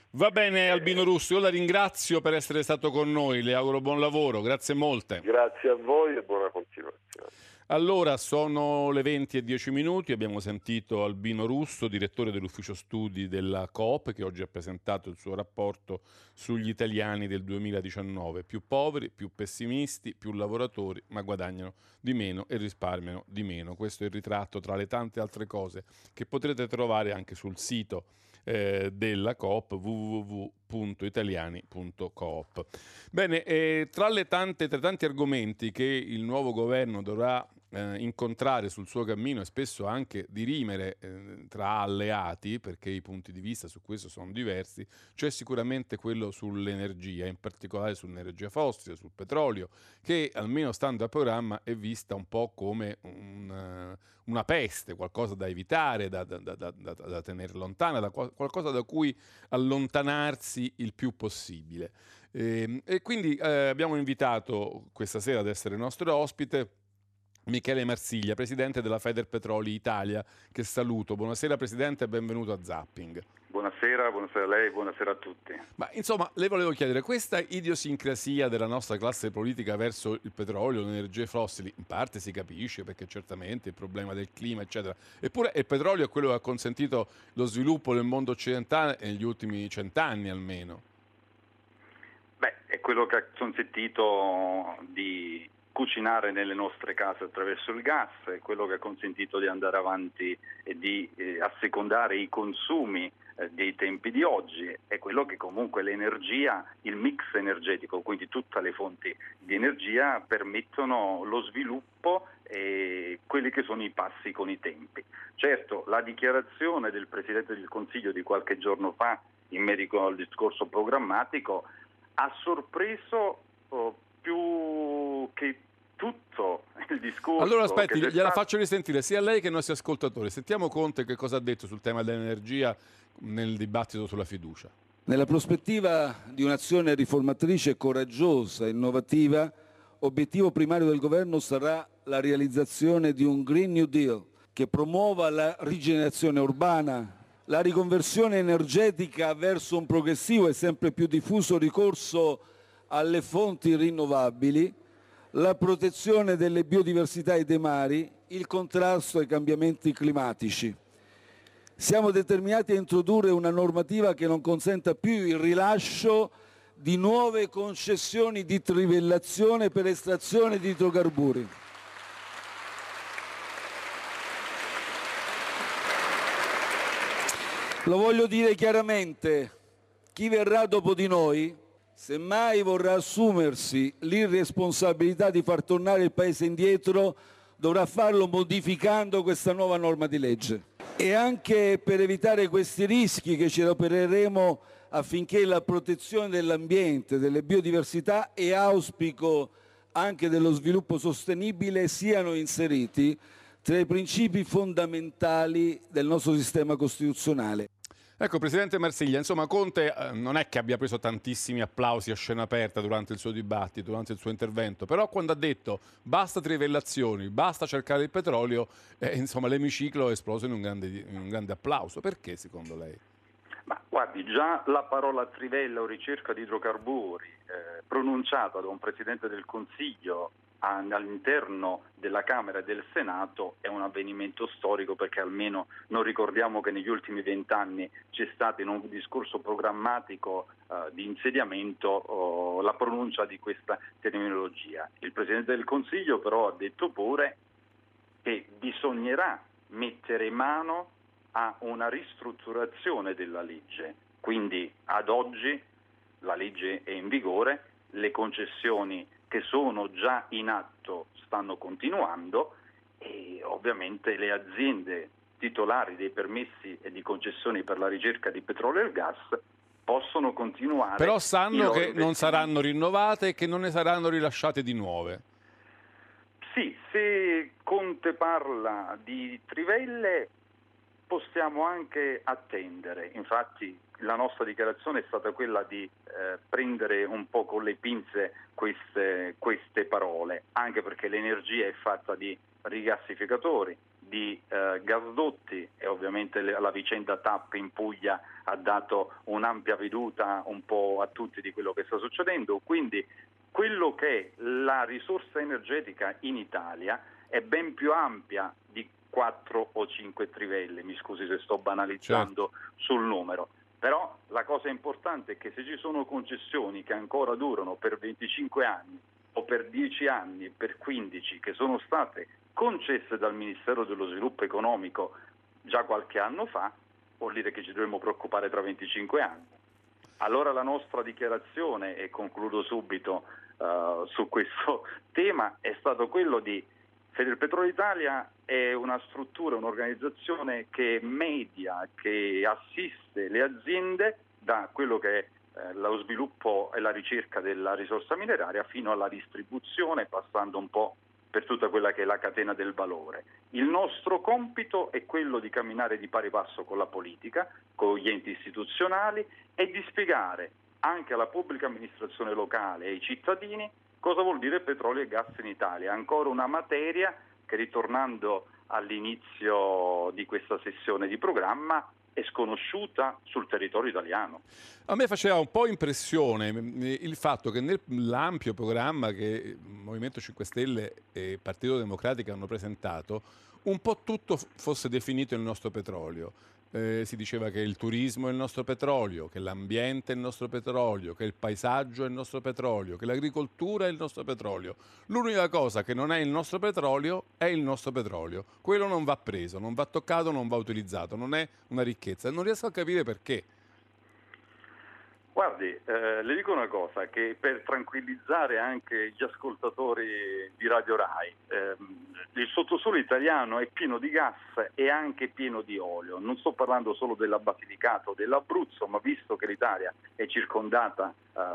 Va bene Albino Russo, io la ringrazio per essere stato con noi, le auguro buon lavoro, grazie molte. Grazie a voi e buona continuazione. Allora, sono le 20:10, abbiamo sentito Albino Russo, direttore dell'ufficio studi della Coop, che oggi ha presentato il suo rapporto sugli italiani del 2019, più poveri, più pessimisti, più lavoratori, ma guadagnano di meno e risparmiano di meno. Questo è il ritratto tra le tante altre cose che potrete trovare anche sul sito della Coop, www.italiani.coop. Bene, tra i tanti argomenti che il nuovo governo dovrà incontrare sul suo cammino e spesso anche dirimere tra alleati, perché i punti di vista su questo sono diversi, c'è sicuramente quello sull'energia, in particolare sull'energia fossile, sul petrolio, che almeno stando al programma è vista un po' come una peste, qualcosa da evitare, da tenere lontana, qualcosa da cui allontanarsi il più possibile. E quindi abbiamo invitato questa sera ad essere nostro ospite Michele Marsiglia, presidente della Federpetroli Italia, che saluto. Buonasera Presidente e benvenuto a Zapping. Buonasera, buonasera a lei, buonasera a tutti. Ma insomma, le volevo chiedere, questa idiosincrasia della nostra classe politica verso il petrolio, le energie fossili, in parte si capisce perché certamente il problema del clima, eccetera, eppure il petrolio è quello che ha consentito lo sviluppo del mondo occidentale negli ultimi 100 anni almeno. Beh, è quello che ha consentito di cucinare nelle nostre case attraverso il gas, è quello che ha consentito di andare avanti e di assecondare i consumi dei tempi di oggi, è quello che comunque l'energia, il mix energetico, quindi tutte le fonti di energia permettono lo sviluppo e quelli che sono i passi con i tempi. Certo, la dichiarazione del Presidente del Consiglio di qualche giorno fa in merito al discorso programmatico ha sorpreso più che tutto il discorso. Allora aspetti, gliela faccio risentire sia a lei che ai nostri ascoltatori. Sentiamo Conte che cosa ha detto sul tema dell'energia nel dibattito sulla fiducia. Nella prospettiva di un'azione riformatrice coraggiosa e innovativa, obiettivo primario del governo sarà la realizzazione di un Green New Deal che promuova la rigenerazione urbana, la riconversione energetica verso un progressivo e sempre più diffuso ricorso alle fonti rinnovabili, la protezione delle biodiversità e dei mari, il contrasto ai cambiamenti climatici. Siamo determinati a introdurre una normativa che non consenta più il rilascio di nuove concessioni di trivellazione per estrazione di idrocarburi. Lo voglio dire chiaramente, chi verrà dopo di noi, se mai vorrà assumersi l'irresponsabilità di far tornare il Paese indietro, dovrà farlo modificando questa nuova norma di legge. E anche per evitare questi rischi che ci adopereremo affinché la protezione dell'ambiente, delle biodiversità e auspico anche dello sviluppo sostenibile siano inseriti tra i principi fondamentali del nostro sistema costituzionale. Ecco, Presidente Marsiglia, insomma Conte non è che abbia preso tantissimi applausi a scena aperta durante il suo dibattito, durante il suo intervento, però quando ha detto basta trivellazioni, basta cercare il petrolio, insomma l'emiciclo è esploso in un grande applauso. Perché secondo lei? Ma guardi, già la parola trivella o ricerca di idrocarburi pronunciata da un Presidente del Consiglio all'interno della Camera e del Senato è un avvenimento storico, perché almeno non ricordiamo che negli ultimi 20 anni c'è stato in un discorso programmatico di insediamento la pronuncia di questa terminologia. Il Presidente del Consiglio però ha detto pure che bisognerà mettere mano a una ristrutturazione della legge, quindi ad oggi la legge è in vigore, le concessioni che sono già in atto stanno continuando e ovviamente le aziende titolari dei permessi e di concessioni per la ricerca di petrolio e gas possono continuare. Però sanno che non saranno rinnovate e che non ne saranno rilasciate di nuove. Sì, se Conte parla di trivelle possiamo anche attendere, infatti la nostra dichiarazione è stata quella di prendere un po' con le pinze queste parole, anche perché l'energia è fatta di rigassificatori, di gasdotti, e ovviamente la vicenda TAP in Puglia ha dato un'ampia veduta un po' a tutti di quello che sta succedendo. Quindi quello che è la risorsa energetica in Italia è ben più ampia di 4 o 5 trivelle, mi scusi se sto banalizzando sul numero. Però la cosa importante è che se ci sono concessioni che ancora durano per 25 anni o per 10 anni, per 15, che sono state concesse dal Ministero dello Sviluppo Economico già qualche anno fa, vuol dire che ci dovremmo preoccupare tra 25 anni. Allora la nostra dichiarazione, e concludo subito su questo tema, è stato quello di Federpetrolo Italia è una struttura, un'organizzazione che media, che assiste le aziende da quello che è lo sviluppo e la ricerca della risorsa mineraria fino alla distribuzione, passando un po' per tutta quella che è la catena del valore. Il nostro compito è quello di camminare di pari passo con la politica, con gli enti istituzionali, e di spiegare anche alla pubblica amministrazione locale e ai cittadini cosa vuol dire petrolio e gas in Italia. Ancora una materia che, ritornando all'inizio di questa sessione di programma, è sconosciuta sul territorio italiano. A me faceva un po' impressione il fatto che nell'ampio programma che Movimento 5 Stelle e Partito Democratico hanno presentato, un po' tutto fosse definito il nostro petrolio. Si diceva che il turismo è il nostro petrolio, che l'ambiente è il nostro petrolio, che il paesaggio è il nostro petrolio, che l'agricoltura è il nostro petrolio. L'unica cosa che non è il nostro petrolio è il nostro petrolio. Quello non va preso, non va toccato, non va utilizzato, non è una ricchezza. Non riesco a capire perché. Guardi, le dico una cosa, che per tranquillizzare anche gli ascoltatori di Radio Rai, il sottosole italiano è pieno di gas e anche pieno di olio. Non sto parlando solo della Basilicata o dell'Abruzzo, ma visto che l'Italia è circondata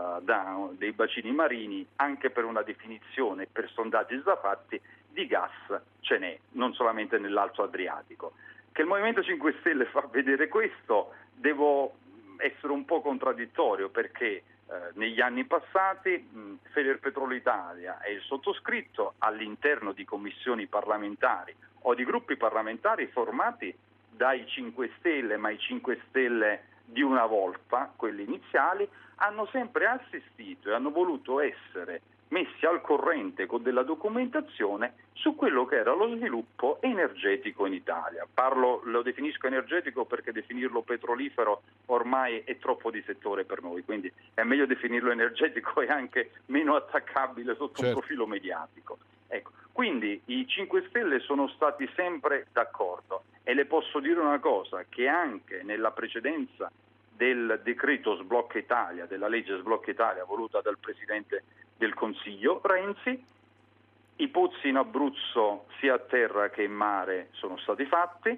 da dei bacini marini, anche per una definizione, per sondaggi già fatti, di gas ce n'è, non solamente nell'Alto Adriatico. Che il Movimento 5 Stelle fa vedere questo, devo essere un po' contraddittorio, perché negli anni passati Federpetrolo Italia e il sottoscritto, all'interno di commissioni parlamentari o di gruppi parlamentari formati dai 5 Stelle, ma i 5 Stelle di una volta, quelli iniziali, hanno sempre assistito e hanno voluto essere messi al corrente con della documentazione su quello che era lo sviluppo energetico in Italia. Lo definisco energetico perché definirlo petrolifero ormai è troppo di settore per noi, quindi è meglio definirlo energetico e anche meno attaccabile sotto un profilo mediatico. Ecco, quindi i 5 Stelle sono stati sempre d'accordo, e le posso dire una cosa, che anche nella precedenza del decreto Sblocca Italia, della legge Sblocca Italia voluta dal Presidente del Consiglio Renzi, i pozzi in Abruzzo sia a terra che in mare sono stati fatti,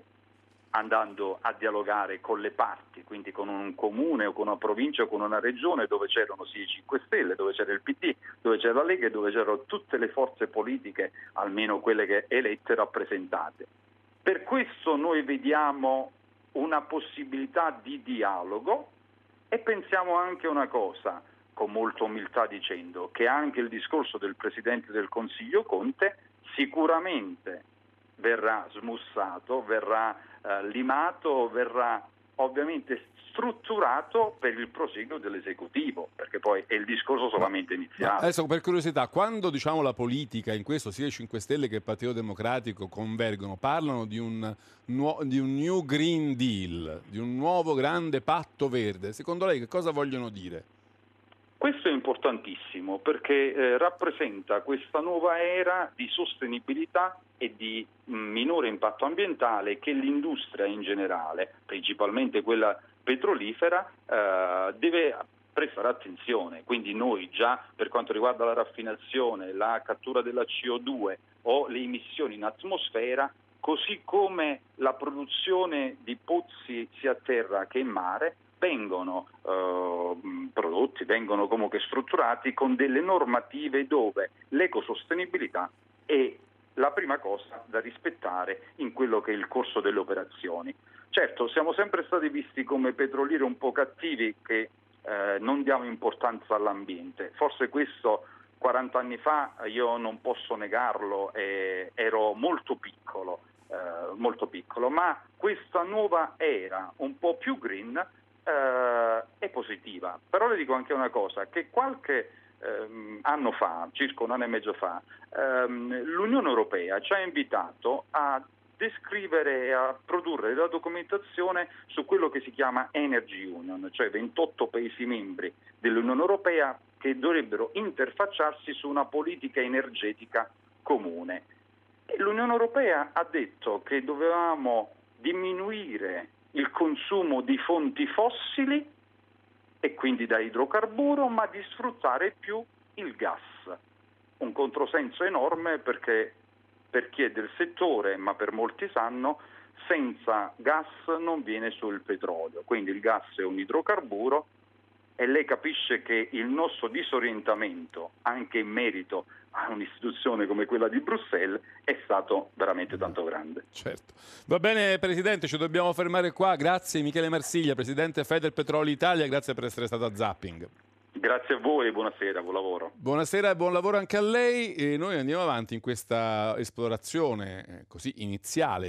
andando a dialogare con le parti, quindi con un comune o con una provincia o con una regione dove c'erano sì i 5 Stelle, dove c'era il PD, dove c'era la Lega e dove c'erano tutte le forze politiche, almeno quelle che elette, rappresentate. Per questo noi vediamo una possibilità di dialogo, e pensiamo anche una cosa, con molta umiltà, dicendo che anche il discorso del Presidente del Consiglio Conte sicuramente verrà smussato, verrà limato, verrà ovviamente strutturato per il proseguo dell'esecutivo, perché poi è il discorso solamente iniziato. Adesso, per curiosità, quando la politica, in questo sia i 5 Stelle che il Partito Democratico, convergono, parlano di un New Green Deal, di un nuovo grande patto verde, secondo lei che cosa vogliono dire? Questo è importantissimo, perché rappresenta questa nuova era di sostenibilità e di minore impatto ambientale che l'industria in generale, principalmente quella petrolifera, deve prestare attenzione. Quindi noi già, per quanto riguarda la raffinazione, la cattura della CO2 o le emissioni in atmosfera, così come la produzione di pozzi sia a terra che in mare, vengono prodotti, vengono comunque strutturati con delle normative dove l'ecosostenibilità è la prima cosa da rispettare in quello che è il corso delle operazioni. Certo, siamo sempre stati visti come petrolieri un po' cattivi, che non diamo importanza all'ambiente. Forse questo 40 anni fa io non posso negarlo, ero molto piccolo. molto piccolo, ma questa nuova era un po' più green è positiva. Però le dico anche una cosa, che qualche anno fa, circa un anno e mezzo fa, l'Unione Europea ci ha invitato a descrivere e a produrre della documentazione su quello che si chiama Energy Union, cioè 28 Paesi membri dell'Unione Europea che dovrebbero interfacciarsi su una politica energetica comune. E l'Unione Europea ha detto che dovevamo diminuire il consumo di fonti fossili e quindi da idrocarburo, ma di sfruttare più il gas. Un controsenso enorme, perché per chi è del settore, ma per molti sanno, senza gas non viene su il petrolio. Quindi il gas è un idrocarburo e lei capisce che il nostro disorientamento, anche in merito a un'istituzione come quella di Bruxelles, è stato veramente tanto grande. Certo. Va bene Presidente, ci dobbiamo fermare qua. Grazie Michele Marsiglia, Presidente Federpetroli Italia, grazie per essere stato a Zapping. Grazie a voi e buonasera, buon lavoro. Buonasera e buon lavoro anche a lei. E noi andiamo avanti in questa esplorazione così iniziale